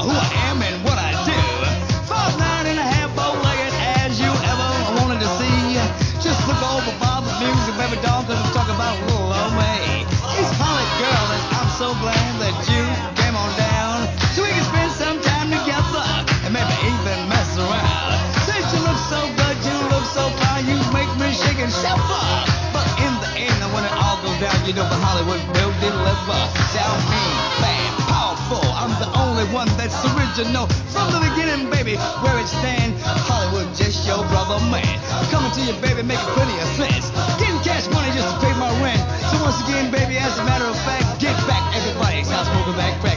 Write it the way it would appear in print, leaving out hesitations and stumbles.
who I am and what I do. 5'9" and a half, bow-legged as you ever wanted to see. Just look over Bob's music, baby doll, cause I'm talking about little old me. It's Holly, girl, and I'm so glad that you came on down so we can spend some time together and maybe even mess around. Since you look so good, you look so fine, you make me shake and shiver. But in the end, when it all goes down, you know the Hollywood will deliver. Sound mean, bad, powerful, I'm the only one that's original. From the beginning, baby, where it stand, Hollywood just your brother, man. Coming to you, baby, making plenty of sense. Getting cash money just to pay my rent. So once again, baby, as a matter of fact, get back, everybody. Sounds moving back.